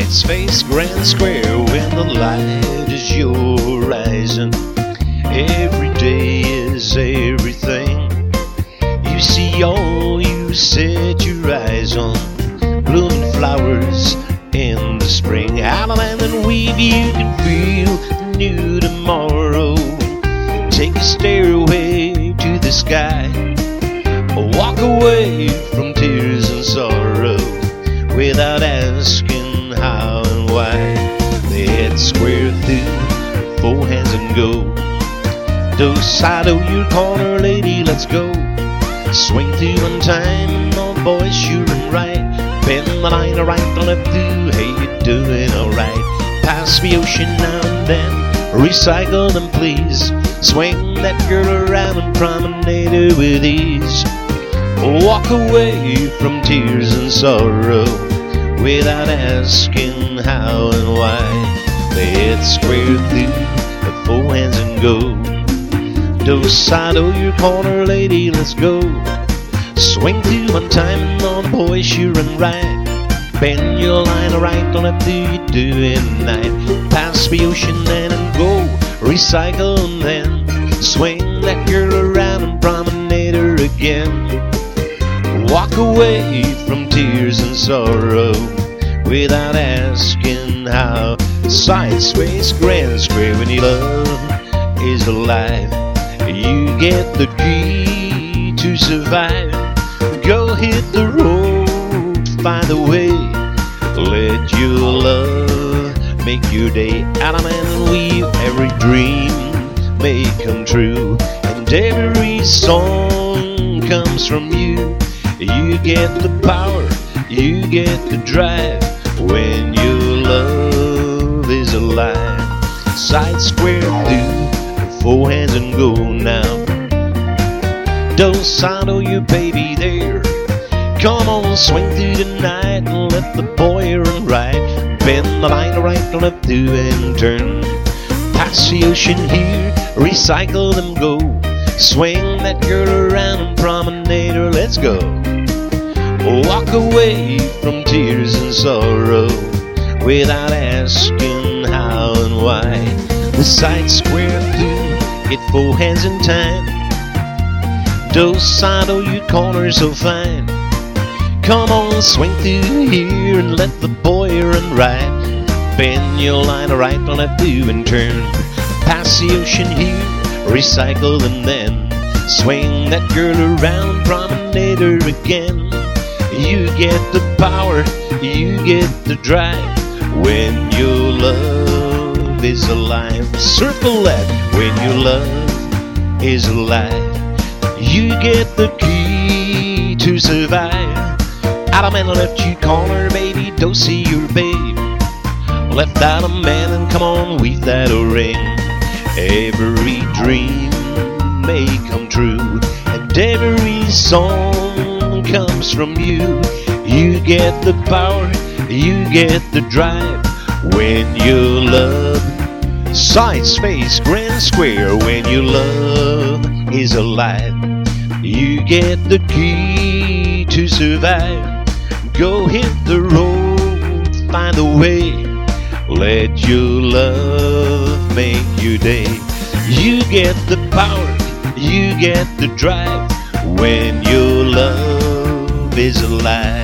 Sights face grand square when the light is your horizon. Every day is everything. You see all you set your eyes on. Blooming flowers in the spring. Out of land and weave you can feel the new tomorrow. Take a stairway to the sky. Walk away from tears and sorrow without asking how and why. They head square through, four hands and go. Side of your corner, lady, let's go. Swing through on time, all boys sure and right. Bend the line right to left through, hey, you doing alright. Pass the ocean now and then, recycle them please. Swing that girl around and promenade her with ease. Walk away from tears and sorrow without asking how and why. They head square through the four hands and go. Side of your corner, lady, let's go. Swing through on time and all the boys sure and right. Bend your line right on left, do you do it night. Pass the ocean then and go. Recycle and then swing that girl around and promenade her again. Walk away from tears and sorrow without asking how. Sights face grand square when your love is alive. You get the key to survive. Go hit the road, find a way. Let your love make your day. Out of man and weave, every dream may come true. And every song comes from you. You get the power, you get the drive when your love is alive. Side square through, four hands and go now. Don't saddle your baby there. Come on, swing through the night and let the boy run right. Bend the line right to left through and turn. Pass the ocean here, recycle them go. Swing that girl around and promenade her, let's go. Walk away from tears and sorrow without asking how and why. The sight square through, get four hands in time. Side of your corner so fine. Come on, swing through here and let the boy run right. Bend your line right on left through and turn. Pass the ocean here, recycle and then swing that girl around, promenade her again. You get the power, you get the drive when your love is alive. Circle that when your love is alive. You get the key to survive. Out of man left you corner, baby, don't see your babe. Left out a man and come on, weave that a ring. Every dream may come true, and every song comes from you. You get the power, you get the drive when your love. Sights face grand square when your love is alive. You get the key to survive. Go hit the road, find a way. Let your love make your day. You get the power, you get the drive when your love is alive.